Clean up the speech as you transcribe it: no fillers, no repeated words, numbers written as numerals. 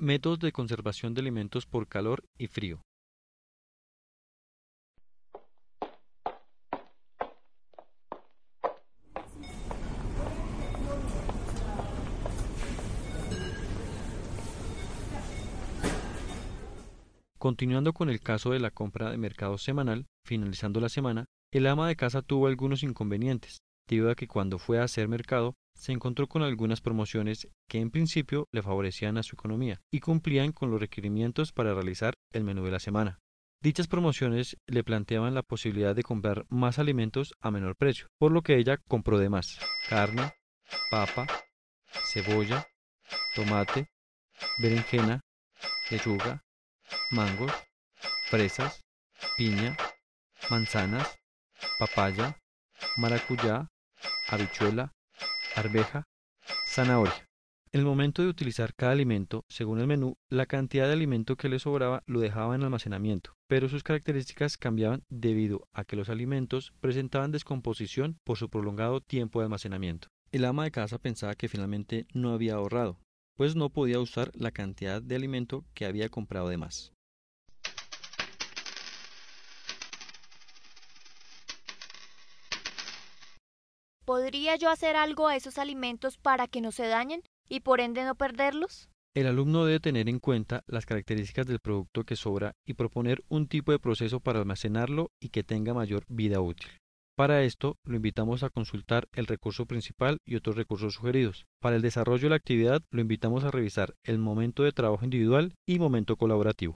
Métodos de conservación de alimentos por calor y frío. Continuando con el caso de la compra de mercado semanal, finalizando la semana, el ama de casa tuvo algunos inconvenientes, debido a que cuando fue a hacer mercado, se encontró con algunas promociones que en principio le favorecían a su economía y cumplían con los requerimientos para realizar el menú de la semana. Dichas promociones le planteaban la posibilidad de comprar más alimentos a menor precio, por lo que ella compró de más: carne, papa, cebolla, tomate, berenjena, lechuga, mangos, fresas, piña, manzanas, papaya, maracuyá, habichuela, arveja, zanahoria. En el momento de utilizar cada alimento, según el menú, la cantidad de alimento que le sobraba lo dejaba en almacenamiento, pero sus características cambiaban debido a que los alimentos presentaban descomposición por su prolongado tiempo de almacenamiento. El ama de casa pensaba que finalmente no había ahorrado, pues no podía usar la cantidad de alimento que había comprado de más. ¿Podría yo hacer algo a esos alimentos para que no se dañen y por ende no perderlos? El alumno debe tener en cuenta las características del producto que sobra y proponer un tipo de proceso para almacenarlo y que tenga mayor vida útil. Para esto, lo invitamos a consultar el recurso principal y otros recursos sugeridos. Para el desarrollo de la actividad, lo invitamos a revisar el momento de trabajo individual y momento colaborativo.